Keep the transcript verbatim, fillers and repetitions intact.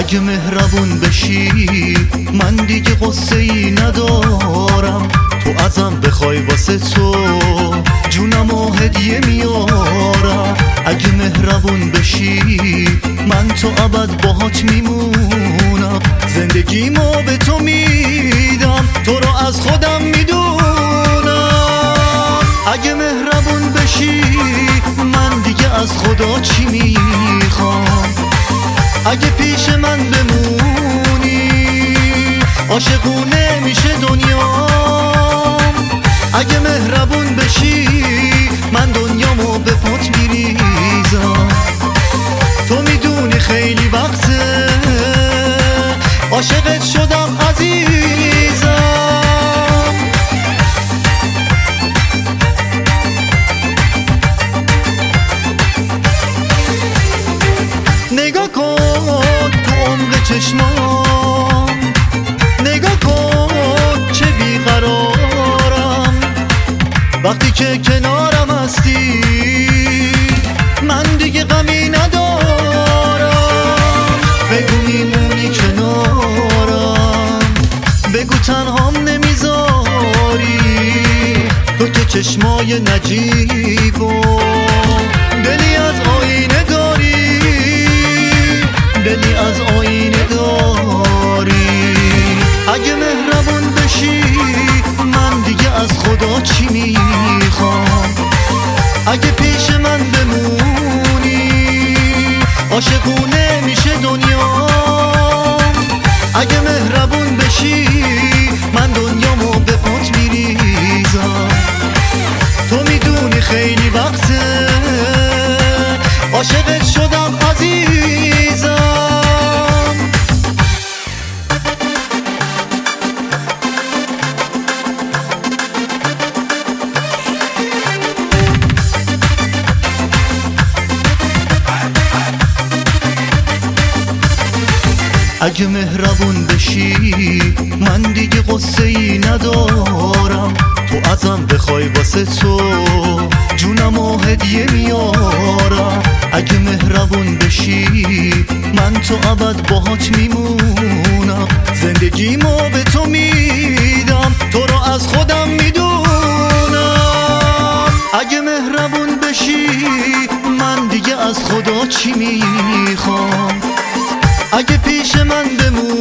اگه مهربون بشی من دیگه قصه ای ندارم. تو ازم بخوای واسه تو جونمو هدیه میارم. اگه مهربون بشی من تو ابد باهات میمونم. زندگیمو به تو میدم، تو رو از خودم میدونم. اگه مهربون بشی من دیگه از خدا چی میخوام؟ اگه پیش من بمونی عاشقونه میشه دنیام. اگه مهربون بشی من دنیامو به پات میریزم. تو میدونی خیلی وقته عاشقت شدم عزیزم. نگاه کن تو عمق چشمام، نگاه کن چه بیقرارم. وقتی که کنارم هستی من دیگه غمی ندارم. بگو میمونی کنارم، بگو تنهام نمیذاری. تو که چشمای نجیب و دلی از آینه داری، دلی از آینه داری. اگه مهربون بشی من دیگه از خدا چی میخوام؟ اگه پیش من بمونی عاشقونه میشه دنیام. اگه مهربون بشی من دنیامو به پات میریزم. تو میدونی خیلی وقته عاشقت شدم عزیزم. اگه مهربون بشی من دیگه قصه ای ندارم. تو ازم بخوای واسه تو جونمو هدیه میارم. اگه مهربون بشی من تو ابد باهات میمونم. زندگیمو به تو میدم، تو رو از خودم میدونم. اگه مهربون بشی من دیگه از خدا چی میخوام؟ اگه پیش من بمونی